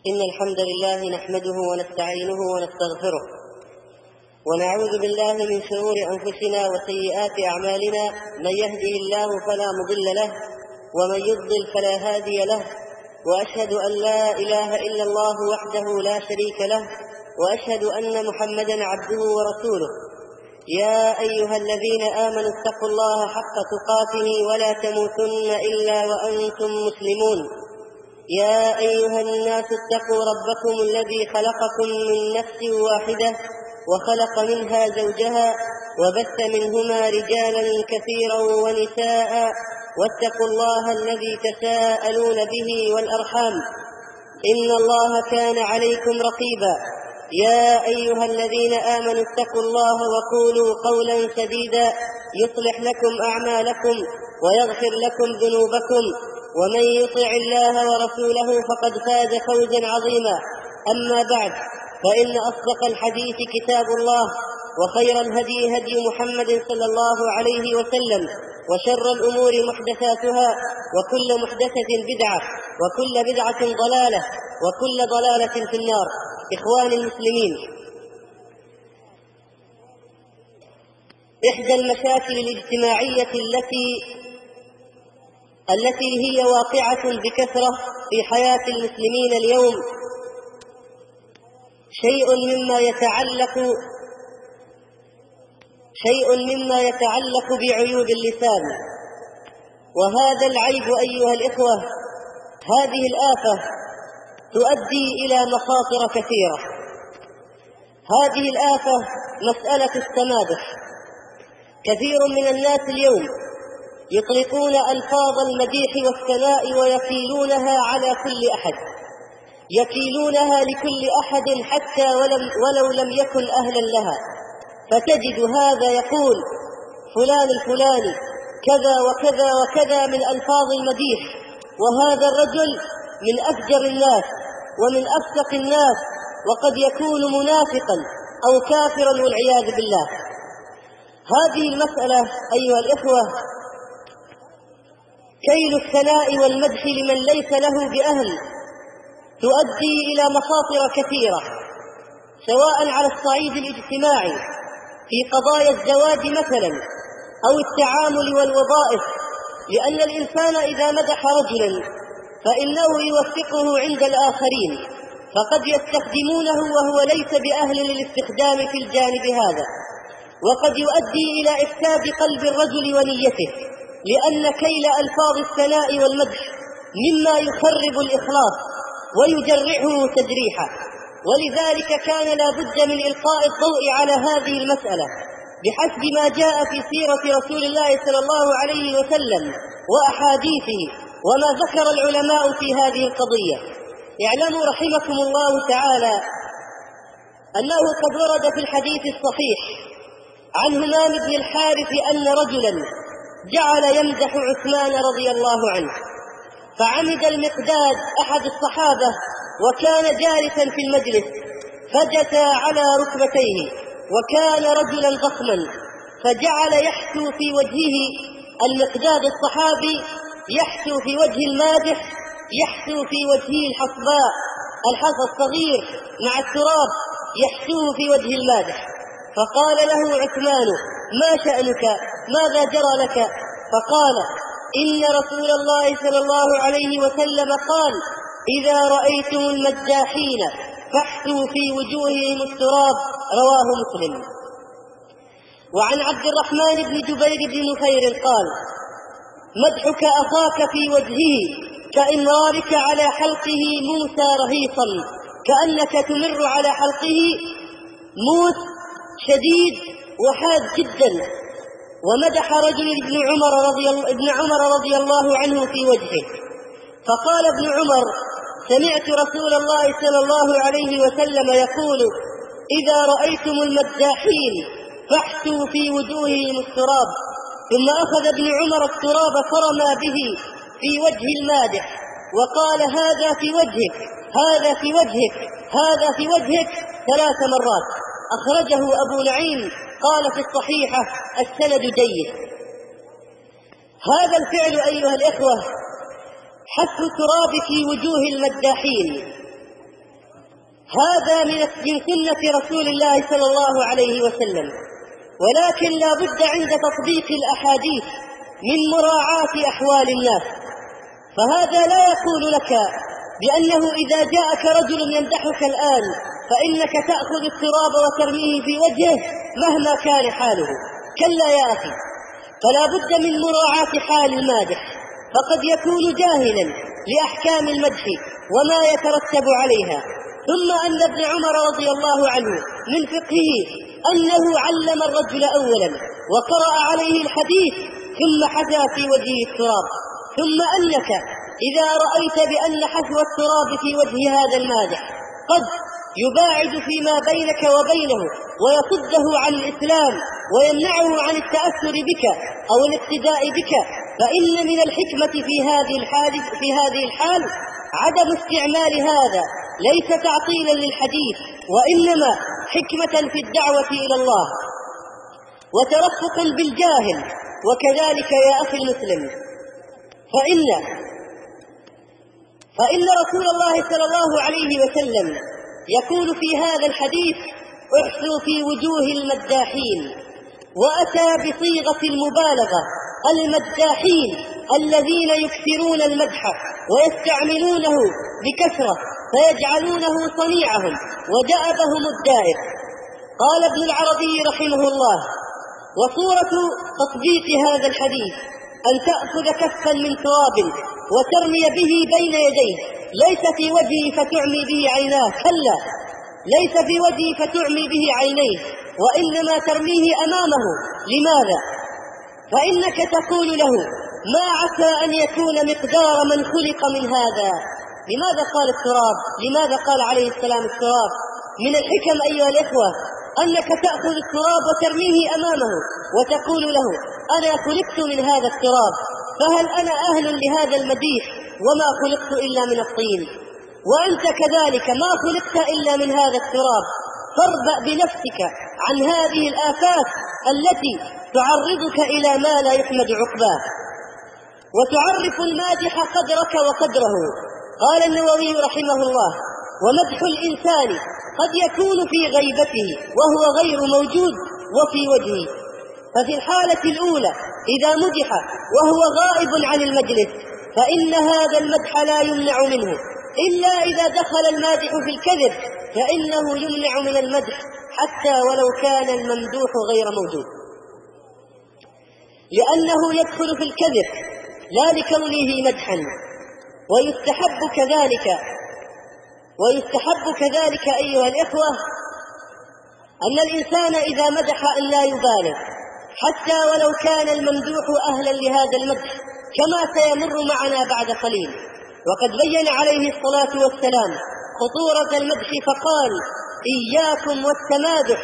إن الحمد لله نحمده ونستعينه ونستغفره ونعوذ بالله من شرور أنفسنا وسيئات أعمالنا. من يهده الله فلا مضل له ومن يضلل فلا هادي له، وأشهد أن لا إله إلا الله وحده لا شريك له، وأشهد أن محمدا عبده ورسوله. يا أيها الذين آمنوا اتقوا الله حق تقاته ولا تموتن إلا وأنتم مسلمون. يا أيها الناس اتقوا ربكم الذي خلقكم من نفس واحدة وخلق منها زوجها وبث منهما رجالا كثيرا ونساء، واتقوا الله الذي تساءلون به والأرحام إن الله كان عليكم رقيبا. يا أيها الذين آمنوا اتقوا الله وقولوا قولا سديدا يصلح لكم أعمالكم ويغفر لكم ذنوبكم، ومن يطع الله ورسوله فقد فاز فوزا عظيما. أما بعد، فإن أصدق الحديث كتاب الله، وخير الهدي هدي محمد صلى الله عليه وسلم، وشر الأمور محدثاتها، وكل محدثة بدعة، وكل بدعة ضلالة، وكل ضلالة في النار. إخواني المسلمين، إحدى المشاكل الاجتماعية التي هي واقعة بكثرة في حياة المسلمين اليوم شيء مما يتعلق بعيوب اللسان. وهذا العيب أيها الإخوة، هذه الآفة تؤدي إلى مخاطر كثيرة. هذه الآفة مسألة التمادح. كثير من الناس اليوم يطلقون ألفاظ المديح والثناء ويكيلونها على كل أحد، يكيلونها لكل أحد حتى ولو لم يكن أهلا لها. فتجد هذا يقول فلان الفلاني كذا وكذا وكذا من ألفاظ المديح، وهذا الرجل من أفجر الناس ومن أفسق الناس، وقد يكون منافقا أو كافرا والعياذ بالله. هذه المسألة أيها الإخوة، كيل الثناء والمدح لمن ليس له بأهل، تؤدي إلى مخاطر كثيرة، سواء على الصعيد الاجتماعي في قضايا الزواج مثلا، أو التعامل والوظائف. لأن الإنسان إذا مدح رجلا فإنه يوثقه عند الآخرين، فقد يستخدمونه وهو ليس بأهل للاستخدام في الجانب هذا، وقد يؤدي إلى إفساد قلب الرجل ونيته، لأن كيل ألفاظ الثناء والمدح مما يخرب الإخلاص ويجرعه تجريحا. ولذلك كان لا بد من إلقاء الضوء على هذه المسألة بحسب ما جاء في سيرة رسول الله صلى الله عليه وسلم وأحاديثه، وما ذكر العلماء في هذه القضية. اعلموا رحمكم الله تعالى أنه قد ورد في الحديث الصحيح عن همام بن الحارث أن رجلا جعل يمدح عثمان رضي الله عنه، فعمد المقداد أحد الصحابة وكان جالسا في المجلس، فجثى على ركبتيه، وكان رجلا ضخما، فجعل يحثو في وجهه. المقداد الصحابي يحثو في وجه المادح، يحثو في وجهه الحصباء، الحصى الصغير مع التراب، يحثوه في وجه المادح. فقال له عثمان: ما شأنك؟ ماذا جرى لك؟ فقال: إن رسول الله صلى الله عليه وسلم قال: إذا رأيتم المداحين فاحثوا في وجوههم التراب. رواه مسلم. وعن عبد الرحمن بن جبير بن نفير قال: مدحك أخاك في وجهه كإمرارك على حلقه موسى رهيصا، كأنك تمر على حلقه موس شديد وحاد جدا. ومدح رجل ابن عمر رضي الله عنه في وجهه، فقال ابن عمر: سمعت رسول الله صلى الله عليه وسلم يقول: إذا رأيتم المداحين فاحثوا في وجوههم التراب. ثم أخذ ابن عمر التراب فرمى به في وجه المادح، وقال: هذا في وجهك، هذا في وجهك، هذا في وجهك 3 مرات. أخرجه أبو نعيم قال في الصحيحة: السند جيد. هذا الفعل أيها الإخوة، حث التراب في وجوه المداحين، هذا من سنة رسول الله صلى الله عليه وسلم، ولكن لا بد عند تطبيق الأحاديث من مراعاة أحوال الناس. فهذا لا يقول لك بأنه إذا جاءك رجل يمدحك الآن فإنك تأخذ التراب وترميه في وجهه مهما كان حاله، كلا يا أخي، فلا بد من مراعاة حال المادح، فقد يكون جاهلا لأحكام المدح وما يترتب عليها. ثم أن ابن عمر رضي الله عنه من فقهه أنه علم الرجل أولا وقرأ عليه الحديث ثم حثى في وجهه التراب. ثم أنك إذا رأيت بأن حثو التراب في وجه هذا المادح قد يباعد فيما بينك وبينه ويصده عن الإسلام ويمنعه عن التأثر بك أو الاقتداء بك، فإن من الحكمة في هذه الحال عدم استعمال هذا، ليس تعطيلا للحديث، وإنما حكمة في الدعوة إلى الله وترفقا بالجاهل. وكذلك يا أخي المسلم، فإن رسول الله صلى الله عليه وسلم يقول في هذا الحديث: احثوا في وجوه المداحين، وأتى بصيغة المبالغة: المداحين الذين يكثرون المدح ويستعملونه بكثرة فيجعلونه صنيعهم ودأبهم الدائب. قال ابن العربي رحمه الله: وصورة تطبيق هذا الحديث أن تأخذ كفا من تراب وترمي به بين يديه، ليس في وجهه فتعمي به عيناه، كلا، ليس في وجهه فتعمي به عينيه، وإنما ترميه أمامه. لماذا؟ فإنك تقول له: ما عسى أن يكون مقدار من خلق من هذا. لماذا قال التراب؟ لماذا قال عليه السلام التراب؟ من الحكم أيها الإخوة أنك تأخذ التراب وترميه أمامه وتقول له: أنا خلقت من هذا التراب، فهل أنا أهل لهذا المديح وما خلقت إلا من الطين؟ وأنت كذلك ما خلقت إلا من هذا التراب، فاربأ بنفسك عن هذه الآفات التي تعرضك إلى ما لا يحمد عقباه، وتعرف المادح قدرك وقدره. قال النووي رحمه الله: ومدح الإنسان قد يكون في غيبته وهو غير موجود وفي وجهه، ففي الحالة الأولى إذا مدح وهو غائب عن المجلس فإن هذا المدح لا يمنع منه، إلا إذا دخل المادح في الكذب فإنه يمنع من المدح حتى ولو كان الممدوح غير موجود، لأنه يدخل في الكذب لا لكونه مدحا. ويستحب كذلك أيها الإخوة أن الإنسان إذا مدح أن لا يبالغ حتى ولو كان الممدوح أهلا لهذا المدح، كما سيمر معنا بعد قليل. وقد بين عليه الصلاة والسلام خطورة المدح فقال: إياكم والتمادح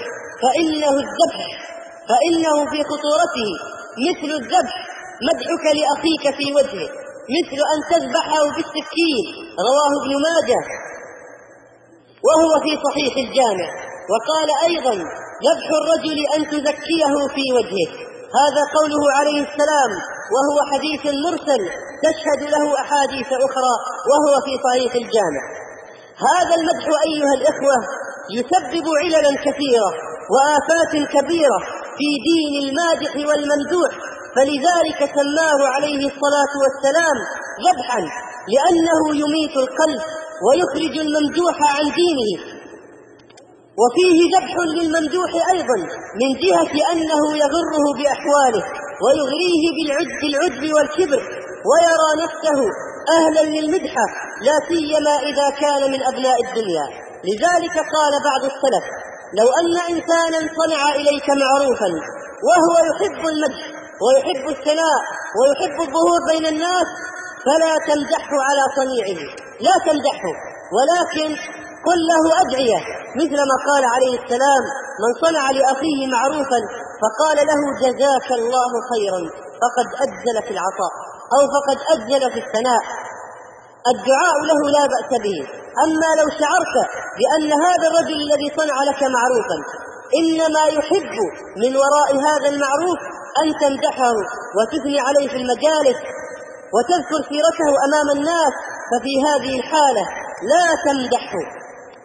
فإنه في خطورته مثل الذبح، مدحك لأخيك في وجهه مثل أن تذبحه بالسكين، رواه ابن ماجه وهو في صحيح الجامع. وقال أيضا: ذبح الرجل أن تزكيه في وجهه، هذا قوله عليه السلام، وهو حديث مرسل تشهد له أحاديث أخرى وهو في صحيح الجامع. هذا المدح أيها الإخوة يسبب عللا كثيرة وآفات كبيرة في دين المادح والممدوح، فلذلك سماه عليه الصلاة والسلام ذبحا، لأنه يميت القلب ويخرج الممدوح عن دينه. وفيه ذبح للممدوح أيضا من جهة أنه يغره بأحواله ويغريه بالعجب والكبر، ويرى نفسه أهلا للمدحة، لا سيما إذا كان من أبناء الدنيا. لذلك قال بعض السلف: لو أن إنسانا صنع إليك معروفا وهو يحب المدح ويحب الثناء ويحب الظهور بين الناس فلا تمدحه على صنيعه، لا تمدحه، ولكن قل له أدعية، مثل ما قال عليه السلام: من صنع لأخيه معروفا فقال له جزاك الله خيرا فقد أجزل في العطاء أو فقد أجزل في الثناء. الدعاء له لا بأس به. أما لو شعرت بأن هذا الرجل الذي صنع لك معروفا إنما يحب من وراء هذا المعروف أن تمدحه وتثني عليه في المجالس وتذكر سيرته أمام الناس، ففي هذه الحالة لا تمدحه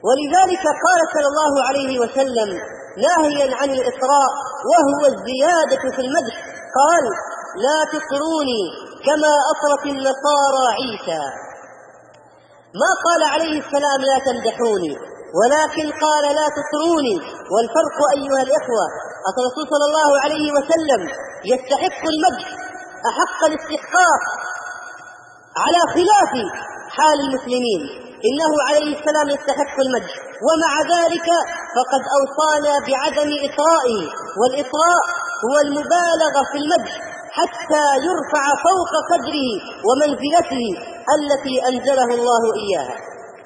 ولذلك قال صلى الله عليه وسلم ناهيا عن الإطراء وهو الزيادة في المدح قال: لا تطروني كما أطرت النصارى عيسى. ما قال عليه السلام لا تمدحوني، ولكن قال لا تطروني. والفرق أيها الإخوة، الرسول صلى الله عليه وسلم يستحق المدح أحق الاستحقاق على خلاف حال المسلمين، إنه عليه السلام يستحق المدح، ومع ذلك فقد أوصانا بعدم إطرائه، والإطراء هو المبالغة في المدح حتى يرفع فوق قدره ومنزلته التي أنزله الله إياها.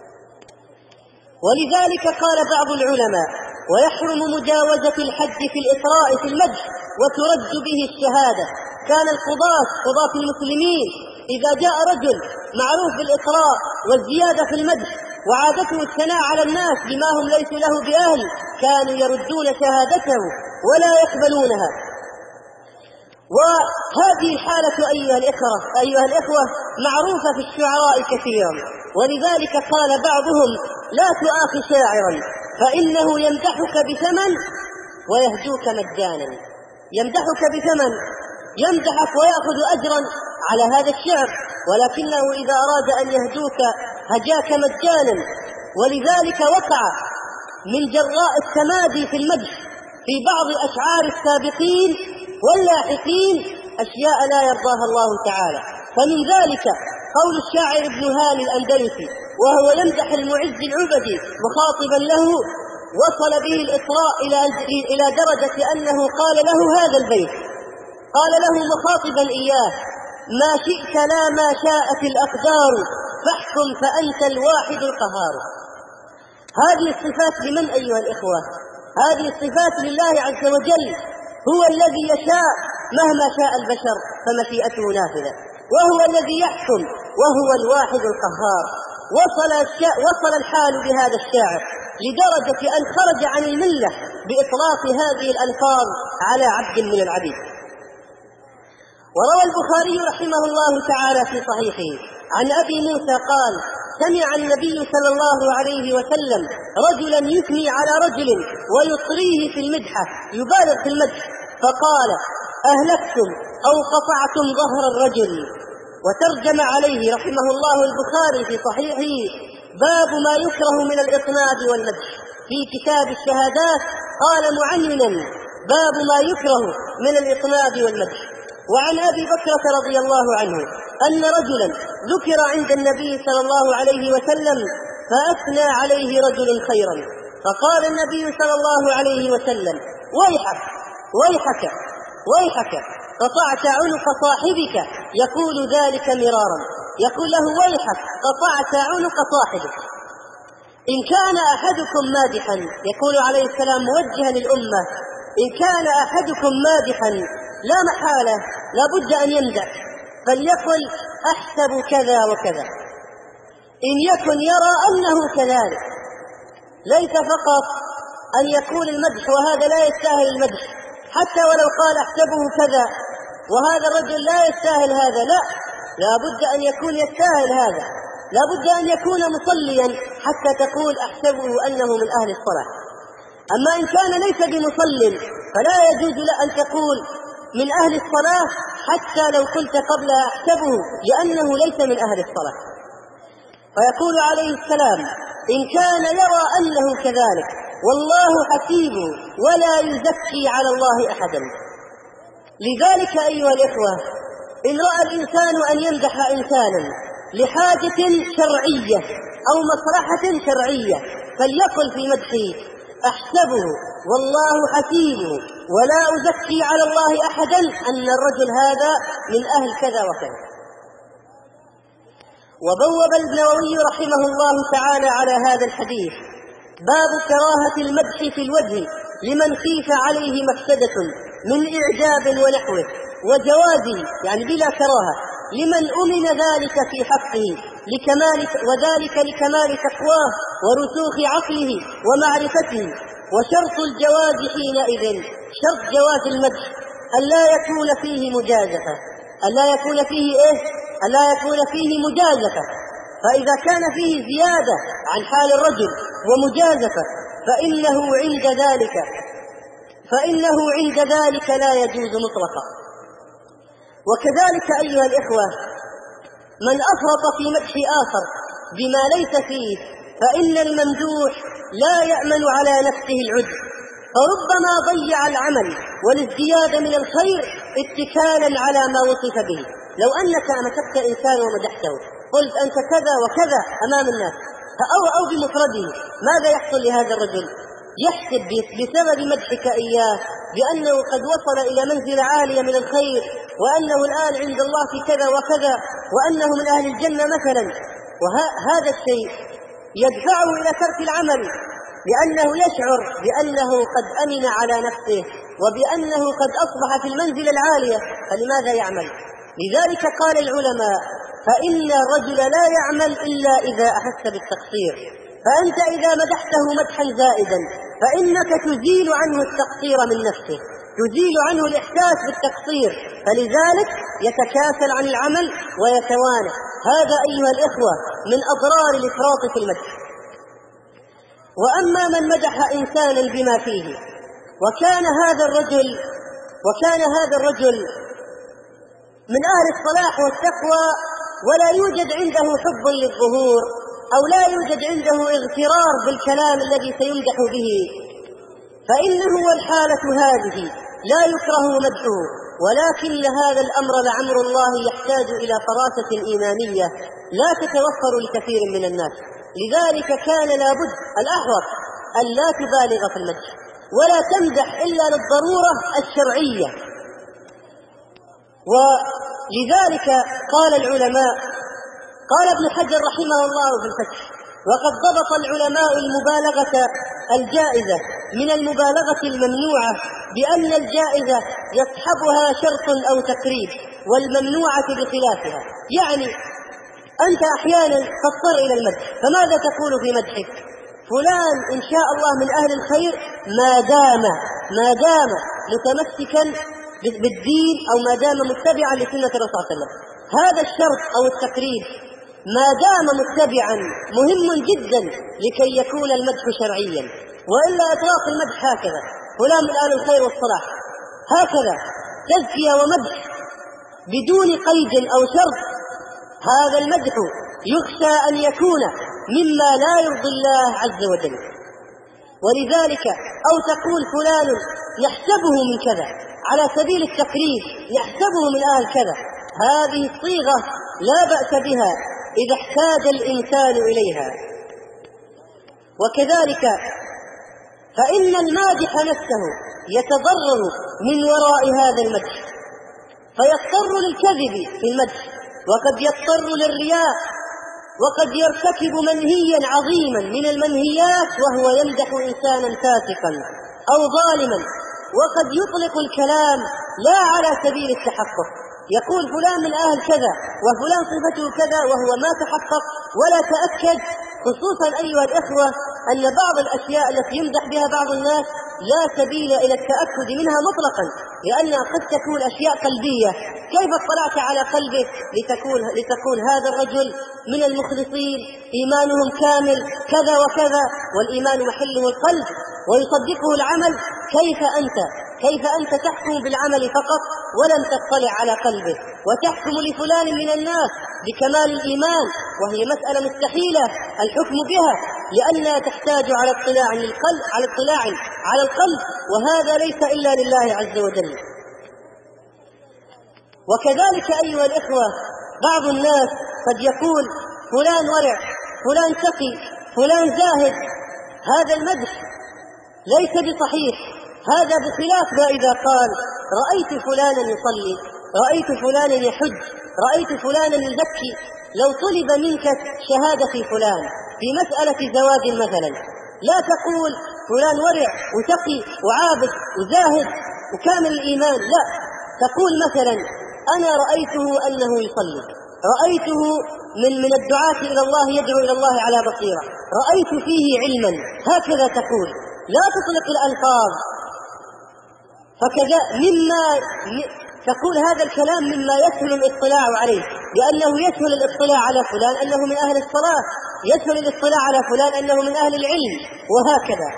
ولذلك قال بعض العلماء: ويحرم مجاوزة الحد في الإطراء في المدح وترد به الشهادة. كان قضاة المسلمين إذا جاء رجل معروف بالإطراء والزيادة في المدح وعادته الثناء على الناس بما هم ليسوا له بأهل، كانوا يردون شهادته ولا يقبلونها. وهذه الحالة أيها الإخوة معروفة في الشعراء كثيرا، ولذلك قال بعضهم: لا تؤاخ شاعرا فإنه يمدحك بثمن ويهجوك مجانا. يمدحك بثمن، يمدحك ويأخذ أجرا على هذا الشعر، ولكنه إذا أراد أن يهجوك هجاك مجانا. ولذلك وقع من جراء التمادي في المدح في بعض أشعار السابقين واللاحقين أشياء لا يرضاها الله تعالى. فمن ذلك قول الشاعر ابن هاني الأندلسي وهو يمدح المعز العبدي مخاطبا له، وصل به الإطراء إلى درجة أنه قال له هذا البيت، قال له مخاطبا إياه: ما شئت لا ما شاءت الأقدار فاحكم فأنت الواحد القهار. هذه الصفات لمن أيها الإخوة؟ هذه الصفات لله عز وجل، هو الذي يشاء مهما شاء البشر فمشيئته نافذة، وهو الذي يحكم، وهو الواحد القهار. وصل الحال بهذا الشاعر لدرجة أن خرج عن الملة بإطلاق هذه الألفاظ على عبد من العبيد. وروى البخاري رحمه الله تعالى في صحيحه عن أبي موسى قال: سمع النبي صلى الله عليه وسلم رجلا يثني على رجل ويطريه في المدحة، يبالغ في المدح، فقال: أهلكتم أو قطعتم ظهر الرجل. وترجم عليه رحمه الله البخاري في صحيحه: باب ما يكره من الإطناب والمدح. في كتاب الشهادات قال معننا: باب ما يكره من الإطناب والمدح. وعن أبي بكرة رضي الله عنه أن رجلا ذكر عند النبي صلى الله عليه وسلم فأثنى عليه رجل خيرا، فقال النبي صلى الله عليه وسلم: ويحك ويحك ويحك، قطعت عنق صاحبك. يقول ذلك مرارا، يقول له: ويحك قطعت عنق صاحبك. إن كان أحدكم مادحا، يقول عليه السلام موجها للأمة: إن كان أحدكم مادحا لا محالة لا بد أن يمدح، فليقل: أحسب كذا وكذا، إن يكن يرى أنه كذلك. ليس فقط أن يقول المدح وهذا لا يستاهل المدح، حتى ولو قال أحسبه كذا وهذا الرجل لا يستاهل هذا، لا بد أن يكون يستاهل هذا، لا بد أن يكون مصليا حتى تقول أحسبه أنه من أهل الصلاة. أما إن كان ليس بمصل فلا يجوز أن تقول من أهل الصلاة حتى لو قلت قبلها أحسبه، لأنه ليس من أهل الصلاة. فيقول عليه السلام: إن كان يرى أنه كذلك والله حسيبه ولا يزكي على الله أحدا. لذلك أيها الإخوة، إن رأى الإنسان أن يمدح إنسانا لحاجة شرعية أو مصلحة شرعية فليقل في مدحه: أحسبه والله حسيبه ولا أزكي على الله أحدا أن الرجل هذا من أهل كذا وكذا. وبوب النووي رحمه الله تعالى على هذا الحديث باب كراهة المدح في الوجه لمن خيف عليه مفسدة من إعجاب ونحوه، وجوازه يعني بلا كراهة لمن أمن ذلك في حقه وذلك لكمال تقواه ورسوخ عقله ومعرفته. وشرط الجواز حينئذ، شرط جواز المدح ألا يكون فيه مجازفة، ألا يكون فيه مجازفة. فإذا كان فيه زيادة عن حال الرجل ومجازفة، فإنه عند ذلك لا يجوز مطلقا. وكذلك أيها الإخوة من أفرط في مدح آخر بما ليس فيه فإن الممدوح لا يأمن على نفسه العجب، فربما ضيع العمل والازدياد من الخير اتكالا على ما وصف به. لو أنك أمسكت إنسان ومدحته قلت أنت كذا وكذا أمام الناس أو بمفرده، ماذا يحصل لهذا الرجل؟ يحسب بسبب مدحك إياه بأنه قد وصل إلى منزلة عالية من الخير، وأنه الآن عند الله في كذا وكذا، وأنه من أهل الجنة مثلا. وهذا الشيء يدفعه إلى ترك العمل، لأنه يشعر بأنه قد أمن على نفسه وبأنه قد أصبح في المنزلة العالية، فلماذا يعمل؟ لذلك قال العلماء فإن الرجل لا يعمل إلا إذا أحس بالتقصير. فأنت إذا مدحته مدحا زائدا فإنك تزيل عنه التقصير من نفسه، تزيل عنه الإحساس بالتقصير، فلذلك يتكاسل عن العمل ويتوانى. هذا أيها الإخوة من أضرار الإفراط في المدح. وأما من مدح إنسانا بما فيه وكان هذا الرجل من أهل الصلاح والتقوى ولا يوجد عنده حب للظهور أو لا يوجد عنده اغترار بالكلام الذي سيمدح به، فإنه والحالة هذه لا يكره مدحه، ولكن هذا الأمر لعمر الله يحتاج إلى فراسة إيمانية لا تتوفر لكثير من الناس. لذلك كان لابد الأحوط أن لا تبالغ في المدح ولا تمدح إلا للضرورة الشرعية. ولذلك قال العلماء، قال ابن حجر رحمه الله في الفتح: وقد ضبط العلماء المبالغة الجائزة من المبالغة الممنوعة بأن الجائزة يصحبها شرط أو تقريب والممنوعة بخلافها. يعني أنت أحيانا تضطر إلى المدح، فماذا تقول في مدحك؟ فلان إن شاء الله من أهل الخير ما دام متمسكا بالدين أو ما دام متبعا لسنة الرسول صلى الله عليه وسلم. هذا الشرط أو التقريب ما دام متبعا مهم جدا لكي يكون المدح شرعيا، وإلا إطلاق المدح هكذا فلان من أهل الخير والصلاح، هكذا تزكية ومدح بدون قيد أو شرط، هذا المدح يخشى أن يكون مما لا يرضي الله عز وجل. ولذلك أو تقول فلان يحسبه من كذا على سبيل التقريب، يحسبه من أهل كذا، هذه الصيغة لا بأس بها إذا احتاج الإنسان إليها. وكذلك فإن المادح نفسه يتضرر من وراء هذا المدح، فيضطر للكذب في المدح، وقد يضطر للرياء، وقد يرتكب منهيا عظيما من المنهيات وهو يمدح إنسانا فاسقا أو ظالما، وقد يطلق الكلام لا على سبيل التحقق، يقول فلان من أهل كذا وفلان صفته كذا وهو ما تحقق ولا تأكد. خصوصا أيها الإخوة أن بعض الأشياء التي يمدح بها بعض الناس لا سبيل إلى التأكد منها مطلقا، لأنها قد تكون أشياء قلبية. كيف اطلعت على قلبه لتقول هذا الرجل من المخلصين إيمانهم كامل كذا وكذا، والإيمان محله القلب ويصدقه العمل؟ كيف أنت تحكم بالعمل فقط ولم تطلع على قلبه، وتحكم لفلان من الناس بكمال الإيمان، وهي مسألة مستحيلة الحكم بها، لأنها تحتاج على اطلاع على القلب، وهذا ليس إلا لله عز وجل. وكذلك أيها الإخوة بعض الناس قد يقول فلان ورع، فلان تقي، فلان زاهد. هذا المدح ليس بصحيح، هذا بخلاف ما إذا قال رأيت فلانا يصلي، رأيت فلانا يحج، رأيت فلانا يزكي. لو طلب منك شهادة فلان في مسألة زواج مثلا، لا تقول فلان ورع وتقي وعابد وزاهد وكامل الإيمان، لا، تقول مثلا أنا رأيته أنه يصلي، رأيته من الدعاة إلى الله يدعو إلى الله على بصيرة، رأيت فيه علما، هكذا تقول، لا تطلق الألفاظ. فكذا تقول هذا الكلام مما يسهل الاطلاع عليه، لأنه يسهل الاطلاع على فلان أنه من أهل الصلاة، يسهل الاطلاع على فلان أنه من أهل العلم، وهكذا.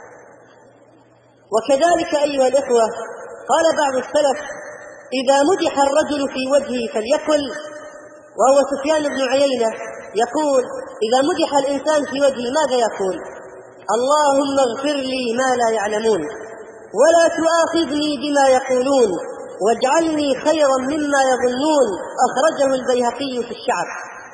وكذلك أيها الإخوة قال بعض السلف: إذا مدح الرجل في وجهه فليقل، وهو سفيان بن عيينة يقول: إذا مدح الإنسان في وجهه ماذا يقول؟ اللهم اغفر لي ما لا يعلمون، ولا تؤاخذني بما يقولون، واجعلني خيرا مما يظنون. أخرجه البيهقي في الشعب.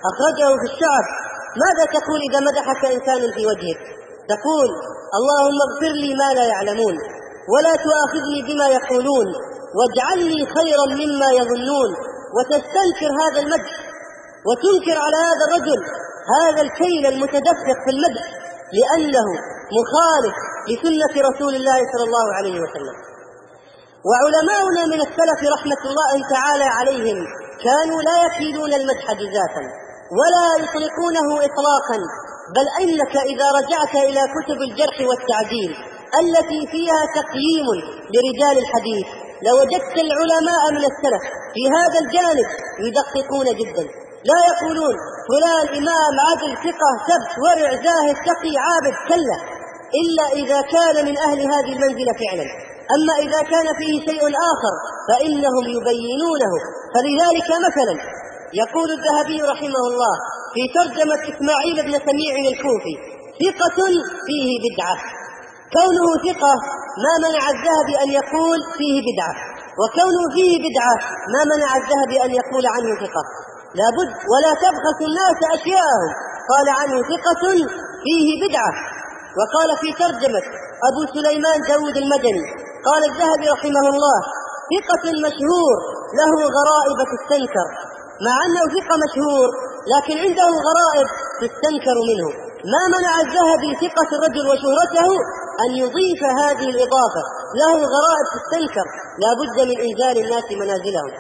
ماذا تقول إذا مدحك إنسان في وجهك؟ تقول: اللهم اغفر لي ما لا يعلمون، ولا تؤاخذني بما يقولون، واجعلني خيرا مما يظنون. وتستنكر هذا المدح، وتنكر على هذا الرجل هذا الكيل المتدفق في المدح، لأنه مخالف لسنة رسول الله صلى الله عليه وسلم. وعلماؤنا من السلف رحمة الله تعالى عليهم كانوا لا يكيلون المدح جزافا ولا يطلقونه إطلاقا، بل إنك إذا رجعت إلى كتب الجرح والتعديل التي فيها تقييم لرجال الحديث لوجدت العلماء من السلف في هذا الجانب يدققون جدا. لا يقولون فلان إمام عدل ثقة ثبت ورع زاهد تقي عابد، كلا، إلا إذا كان من أهل هذه المنزلة فعلا. أما إذا كان فيه شيء آخر فإنهم يبينونه. فلذلك مثلا يقول الذهبي رحمه الله في ترجمة إسماعيل بن سميع الكوفي: ثقة فيه بدعة. كونه ثقة ما منع الذهبي أن يقول فيه بدعة، وكونه فيه بدعة ما منع الذهبي أن يقول عنه ثقة. لابد ولا تبخس الناس أشياءهم، قال عنه ثقة فيه بدعة. وقال في ترجمة أبو سليمان داود المدني قال الذهبي رحمه الله: ثقة مشهور له غرائب تستنكر. مع أنه ثقة مشهور لكن عنده غرائب تستنكر منه. ما منع الذهبي ثقة الرجل وشهرته أن يضيف هذه الإضافة: له غرائب تستنكر. لا بد من إنزال الناس منازلهم،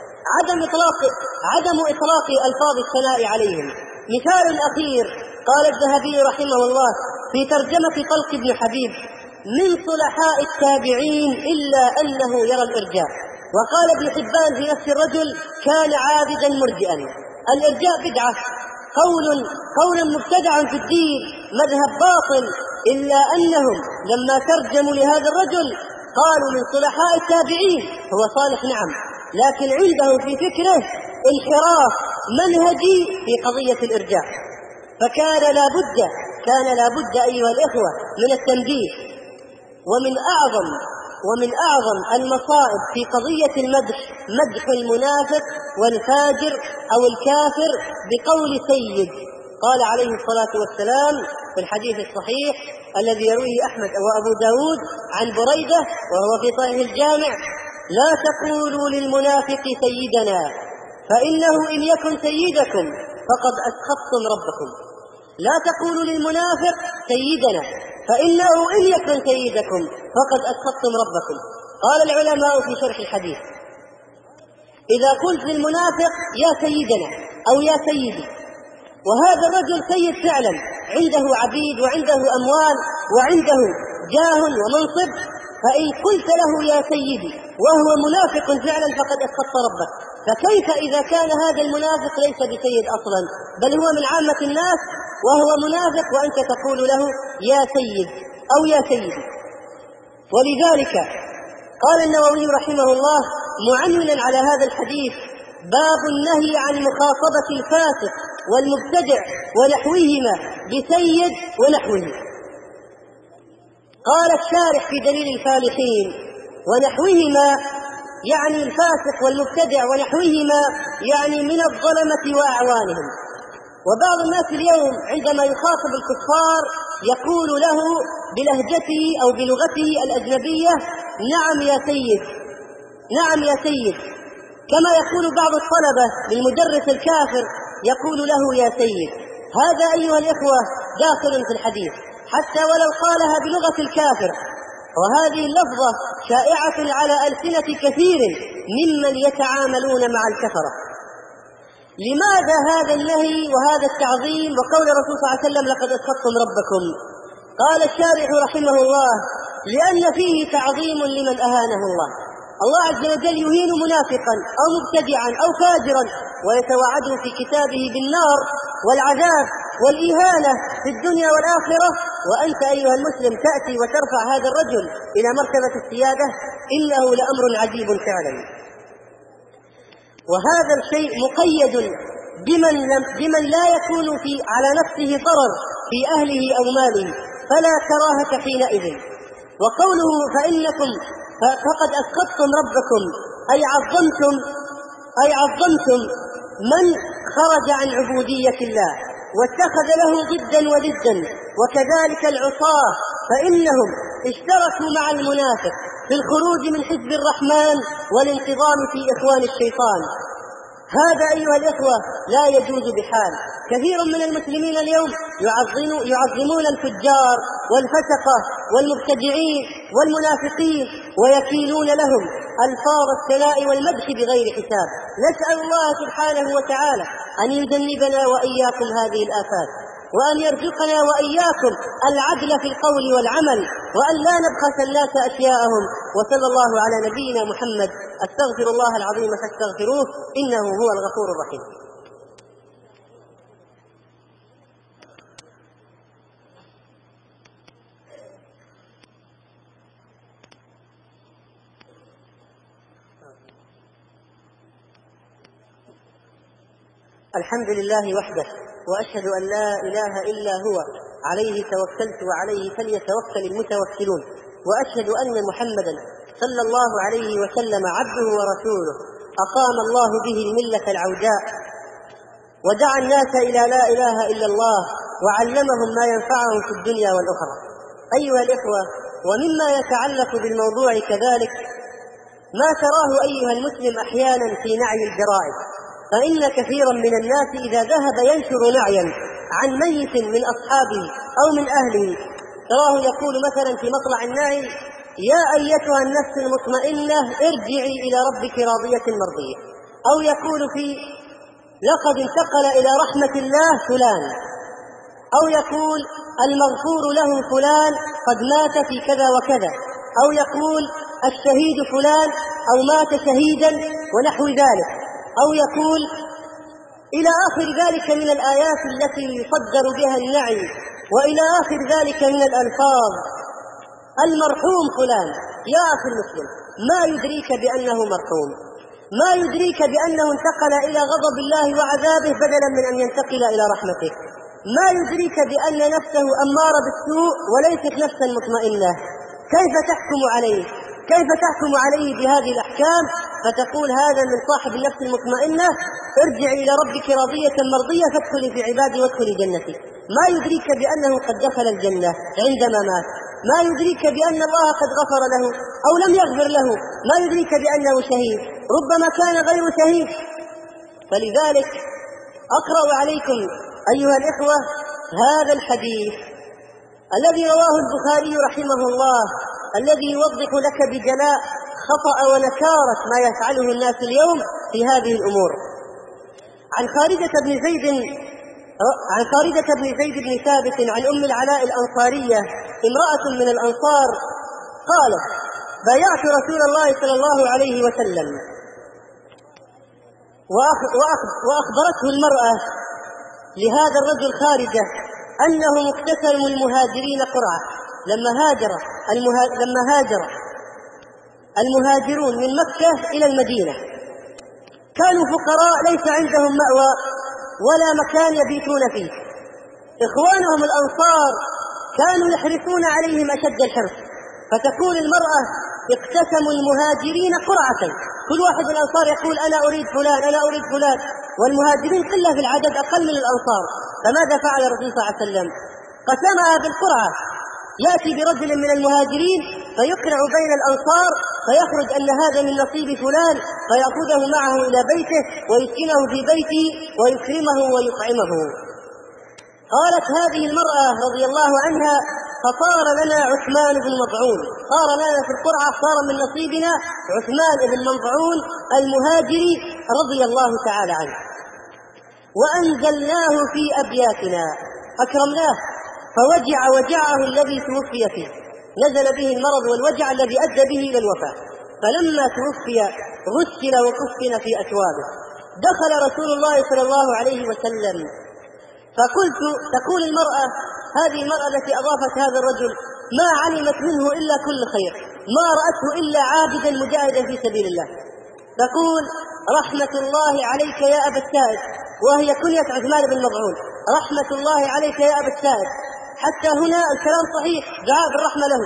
عدم إطلاق ألفاظ الثناء عليهم. مثال أخير قال الذهبي رحمه الله في ترجمة طلق بن حبيب: من صلحاء التابعين إلا أنه يرى الإرجاء. وقال ابن حبان في نفس الرجل: كان عابدا مرجئا. الإرجاء بدعة، قول مبتدع في الدين، مذهب باطل، إلا أنهم لما ترجموا لهذا الرجل قالوا من صلحاء التابعين. هو صالح نعم، لكن عنده في فكره انحراف منهجي في قضية الإرجاء. فكان لا بد أيها الإخوة من التنبيه. ومن أعظم المصائب في قضية المدح مدح المنافق والفاجر أو الكافر بقول سيد. قال عليه الصلاة والسلام في الحديث الصحيح الذي يرويه أحمد وأبو داود عن بريدة وهو في صحيح الجامع: لا تقولوا للمنافق سيدنا فإنه إن يكن سيدكم فقد أسخطتم ربكم. لا تقولوا للمنافق سيدنا فإنه إن يكن سيدكم فقد أسخطتم ربكم. قال العلماء في شرح الحديث: إذا قلت للمنافق يا سيدنا أو يا سيدي، وهذا الرجل سيد فعلا، عنده عبيد وعنده أموال وعنده جاه ومنصب، فإن قلت له يا سيدي وهو منافق فعلا فقد أسخطت ربك. فكيف إذا كان هذا المنافق ليس بسيد أصلا، بل هو من عامة الناس وهو منافق، وأنت تقول له يا سيد أو يا سيدي؟ ولذلك قال النووي رحمه الله معنونا على هذا الحديث: باب النهي عن مخاطبة الفاسق والمبتدع ونحوهما بسيد ونحوه. قال الشارح في دليل الفالحين: ونحوهما يعني الفاسق والمبتدع، ونحوهما يعني من الظلمة وأعوانهم. وبعض الناس اليوم عندما يخاطب الكفار يقول له بلهجته أو بلغته الأجنبية: نعم يا سيد، نعم يا سيد. كما يقول بعض الطلبة للمدرس الكافر يقول له يا سيد. هذا أيها الإخوة داخل في الحديث حتى ولو قالها بلغة الكافر. وهذه اللفظة شائعة على ألسنة كثير ممن يتعاملون مع الكفرة. لماذا هذا النهي وهذا التعظيم وقول الرسول صلى الله عليه وسلم لقد أسخطتم ربكم؟ قال الشارح رحمه الله: لأن فيه تعظيم لمن أهانه الله. الله عز وجل يهين منافقا أو مبتدعا أو فاجرا ويتوعده في كتابه بالنار والعذاب والإهانة في الدنيا والآخرة، وأنت أيها المسلم تأتي وترفع هذا الرجل إلى مرتبة السيادة. إنه لأمر عجيب فعلا. وهذا الشيء مقيد بمن لا يكون على نفسه ضرر في أهله أو ماله، فلا كراهة حينئذ. وقوله فإنكم فقد أسقطتم ربكم أي عظمتم من خرج عن عبودية الله واتخذ له ضدا وضدا. وكذلك العصاة فإنهم اشتركوا مع المنافق في الخروج من حزب الرحمن والانتظام في إخوان الشيطان. هذا أيها الإخوة لا يجوز بحال. كثير من المسلمين اليوم يعظمون الفجار والفسقة والمبتدعين والمنافقين ويكيلون لهم ألفاظ الثناء والمدح بغير حساب. نسأل الله سبحانه وتعالى أن يجنبنا وإياكم هذه الآفات، وأن يرزقنا وإياكم العدل في القول والعمل، وأن لا نبخس الناس أشياءهم. وصلى الله على نبينا محمد. أستغفر الله العظيم فاستغفروه إنه هو الغفور الرحيم. الحمد لله وحده، وأشهد أن لا إله إلا هو، عليه توكلت وعليه فليتوكل المتوكلون. وأشهد أن محمدا صلى الله عليه وسلم عبده ورسوله، أقام الله به الملة العوجاء، ودعا الناس إلى لا إله إلا الله، وعلمهم ما ينفعهم في الدنيا والأخرى. أيها الإخوة، ومما يتعلق بالموضوع كذلك ما تراه أيها المسلم أحيانا في نعي الجرائد. فإن كثيرا من الناس إذا ذهب ينشر نعيا عن ميت من أصحابه أو من أهله، تراه يقول مثلا في مطلع النعي: يا أيتها النفس المطمئنة ارجعي إلى ربك راضية مرضية. أو يقول في لقد انتقل إلى رحمة الله فلان. أو يقول المغفور له فلان قد مات في كذا وكذا. أو يقول الشهيد فلان أو مات شهيدا ونحو ذلك. أو يقول إلى آخر ذلك من الآيات التي يصدر بها النعي، وإلى آخر ذلك من الألفاظ. المرحوم فلان. يا أخي المسلم، ما يدريك بأنه مرحوم؟ ما يدريك بأنه انتقل إلى غضب الله وعذابه بدلا من أن ينتقل إلى رحمته؟ ما يدريك بأن نفسه أمارة بالسوء وليست نفسا مطمئنة؟ كيف تحكم عليه؟ كيف تحكم عليه بهذه الأحكام فتقول هذا من صاحب النفس المطمئنة؟ ارجعي إلى ربك راضية مرضية فادخلي في عبادي وادخلي جنتي. ما يدريك بأنه قد دخل الجنة عندما مات؟ ما يدريك بأن الله قد غفر له أو لم يغفر له؟ ما يدريك بأنه شهيد؟ ربما كان غير شهيد. فلذلك أقرأ عليكم أيها الإخوة هذا الحديث الذي رواه البخاري رحمه الله، الذي يوضح لك بجلاء خطأ ونكارة ما يفعله الناس اليوم في هذه الأمور. عن خارجة بن زيد بن ثابت عن أم العلاء الأنصارية امرأة من الأنصار قالت: بايعت رسول الله صلى الله عليه وسلم، وأخبرته المرأة لهذا الرجل خارجة أنه مقتسم المهاجرين قرعة. لما هاجر المهاجرون من مكة إلى المدينة كانوا فقراء ليس عندهم مأوى ولا مكان يبيتون فيه. إخوانهم الأنصار كانوا يحرصون عليهم أشد الحرص، فتكون المرأة اقتسموا المهاجرين قرعة، كل واحد من الأنصار يقول أنا أريد فلان أنا أريد فلان، والمهاجرين قلة في العدد أقل من الأنصار. فماذا فعل الرسول صلى الله عليه وسلم؟ قسمها بالقرعة، يأتي برجل من المهاجرين فيقرع بين الأنصار فيخرج أن هذا من نصيب فلان، فيأخذه معه إلى بيته ويسكنه في بيته ويكرمه ويطعمه. قالت هذه المرأة رضي الله عنها: فصار لنا عثمان بن مضعون، صار لنا في القرعة، صار من نصيبنا عثمان بن مضعون المهاجري رضي الله تعالى عنه، وأنزلناه في أبياتنا، أكرمناه فوجع وجعه الذي توفي فيه، نزل به المرض والوجع الذي أدى به إلى الوفاة. فلما توفي غسل وكفن في أثوابه. دخل رسول الله صلى الله عليه وسلم فقلت: تقول المرأة، هذه المرأة التي أضافت هذا الرجل ما علمت منه إلا كل خير، ما رأته إلا عابدا مجاهدا في سبيل الله. تقول: رحمة الله عليك يا أبا السائب، وهي كنية عثمان بن مظعون، رحمة الله عليك يا أبا السائب. حتى هنا الكلام صحيح، دعاء بالرحمة له.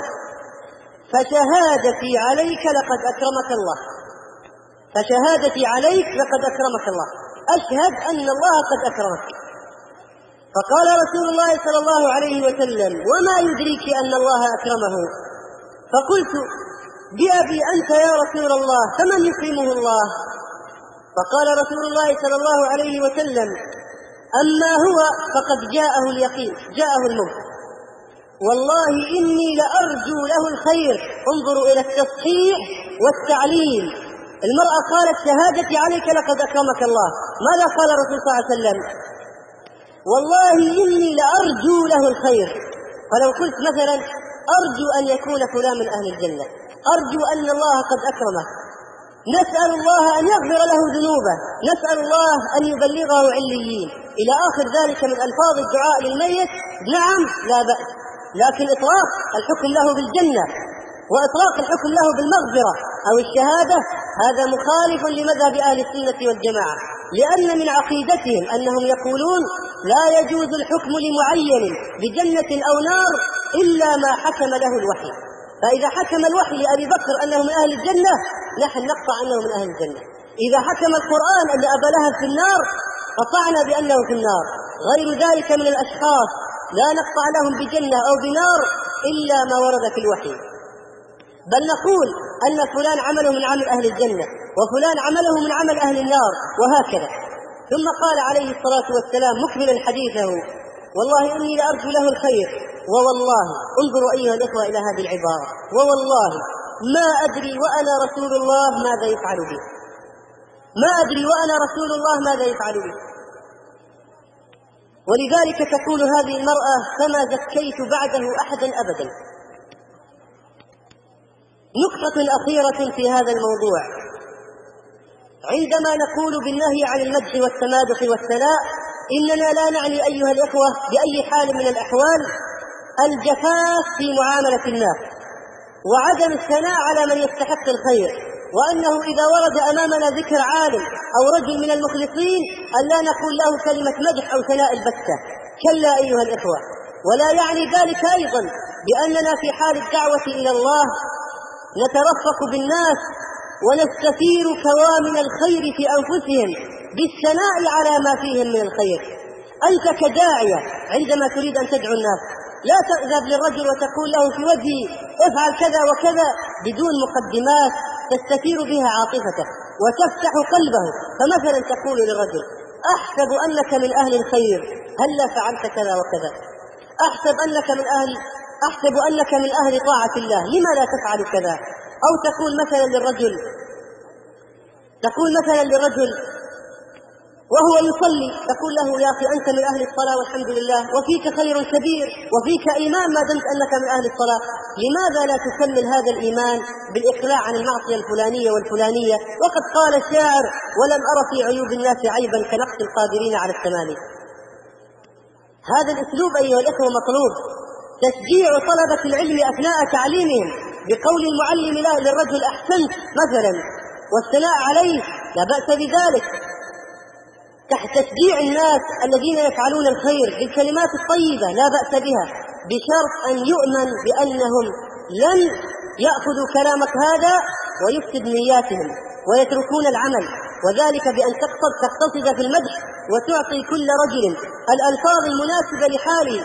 فشهادتي عليك لقد أكرمك الله، فشهادتي عليك لقد أكرمك الله، أشهد أن الله قد أكرمك. فقال رسول الله صلى الله عليه وسلم: وما يدريك أن الله أكرمه؟ فقلت: بأبي أنت يا رسول الله، فمن يكرمه الله؟ فقال رسول الله صلى الله عليه وسلم: أما هو فقد جاءه اليقين، جاءه الموت، والله إني لأرجو له الخير. انظروا إلى التصحيح والتعليل. المرأة قالت: شهادتي عليك لقد أكرمك الله. ماذا قال الرسول صلى الله عليه وسلم؟ والله إني لأرجو له الخير. فلو قلت مثلا: أرجو أن يكون فلان من أهل الجنة، أرجو أن الله قد أكرمه، نسأل الله أن يغفر له ذنوبه، نسأل الله أن يبلغه عليين، إلى آخر ذلك من ألفاظ الدعاء للميت، نعم لا بأس. لكن إطلاق الحكم له بالجنة وإطلاق الحكم له بالمغفرة أو الشهادة هذا مخالف لمذهب أهل السنة والجماعة، لأن من عقيدتهم أنهم يقولون: لا يجوز الحكم لمعين بجنة أو نار إلا ما حكم له الوحي. فإذا حكم الوحي لأبي بكر أنه من أهل الجنة، نحن نقطع أنه من أهل الجنة. إذا حكم القرآن أن أبا لهب في النار، قطعنا بأنه في النار. غير ذلك من الأشخاص لا نقطع لهم بجنة أو بنار إلا ما ورد في الوحي، بل نقول أن فلان عمله من عمل أهل الجنة وفلان عمله من عمل أهل النار، وهكذا. ثم قال عليه الصلاة والسلام مكملا حديثه: والله إني لأرجو له الخير، ووالله، انظروا أيها الإخوة إلى هذه العبارة، ووالله ما أدري وأنا رسول الله ماذا يفعل بي، ما أدري وأنا رسول الله ماذا يفعل بي. ولذلك تقول هذه المرأة: فما زكيت بعده أحدا أبدا. نقطة أخيرة في هذا الموضوع: عندما نقول بالنهي عن المدح والتمادح والثناء، إننا لا نعني أيها الإخوة بأي حال من الأحوال الجفاف في معاملة الناس وعدم الثناء على من يستحق الخير، وأنه إذا ورد أمامنا ذكر عالم أو رجل من المخلصين أن لا نقول له كلمة مدح أو ثناء البتة، كلا أيها الإخوة. ولا يعني ذلك أيضا بأننا في حال الدعوة إلى الله نترفق بالناس ونستثير كوامن الخير في أنفسهم بالثناء على ما فيهم من الخير. أنت كداعية عندما تريد أن تدعو الناس لا تذهب للرجل وتقول له في وجهه افعل كذا وكذا بدون مقدمات تستثير بها عاطفته وتفتح قلبه. فمثلا تقول للرجل: أحسب أنك من أهل الخير، هلا فعلت كذا وكذا، أحسب أنك من أهل طاعة الله، لما لا تفعل كذا؟ أو تقول مثلا للرجل وهو يصلي، تقول له: يا أخي أنت من أهل الصلاة والحمد لله، وفيك خير كبير وفيك إيمان ما دمت أنك من أهل الصلاة، لماذا لا تكمل هذا الإيمان بالإقلاع عن المعصية الفلانية والفلانية؟ وقد قال الشاعر: ولم أر في عيوب الناس عيبا كنقص القادرين على التمالي. هذا الأسلوب أيها الإخوة مطلوب، تشجيع طلبة العلم أثناء تعليمهم بقول المعلم له للرجل: أحسنت مثلا، والثناء عليه لا بأس بذلك، تحت تشجيع الناس الذين يفعلون الخير بالكلمات الطيبة لا بأس بها، بشرط أن يؤمن بأنهم لن يأخذوا كلامك هذا ويفسد نياتهم ويتركون العمل، وذلك بأن تقتصد في المدح وتعطي كل رجل الألفاظ المناسبة لحاله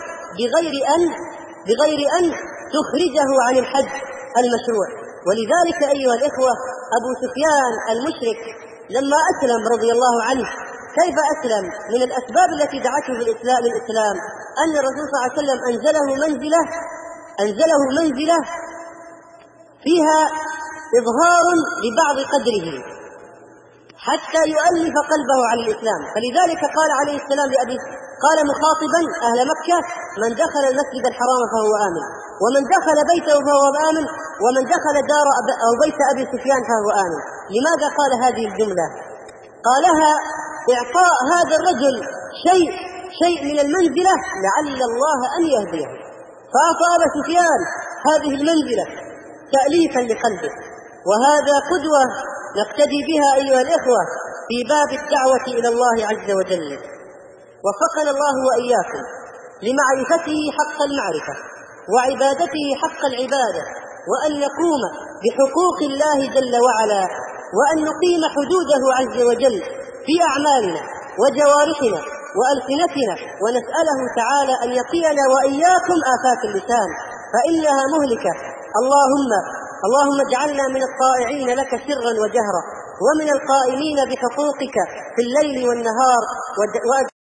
بغير أن تخرجه عن الحد المشروع. ولذلك أيها الإخوة أبو سفيان المشرك لما أسلم رضي الله عنه، كيف أسلم؟ من الأسباب التي دعته للإسلام أن الرسول صلى الله عليه وسلم أنزله منزلة فيها إظهار لبعض قدره حتى يؤلف قلبه على الإسلام. فلذلك قال عليه السلام قال مخاطبا أهل مكة: من دخل المسجد الحرام فهو آمن، ومن دخل بيته فهو آمن، ومن دخل دار أو بيت أبي سفيان فهو آمن. لماذا قال هذه الجملة؟ قالها إعطاء هذا الرجل شيء من المنزلة لعل الله أن يهديه، فأعطى أبا سفيان هذه المنزلة تأليفا لقلبه. وهذا قدوة نقتدي بها أيها الإخوة في باب الدعوة إلى الله عز وجل. وفقنا الله وإياكم لمعرفته حق المعرفة وعبادته حق العبادة، وأن نقوم بحقوق الله جل وعلا، وأن نقيم حدوده عز وجل في أعمالنا وجوارحنا وألسنتنا، ونسأله تعالى أن يقينا وإياكم آفات اللسان فإنها مهلكة. اللهم اجعلنا من الطائعين لك سرا وجهرا، ومن القائمين بحقوقك في الليل والنهار،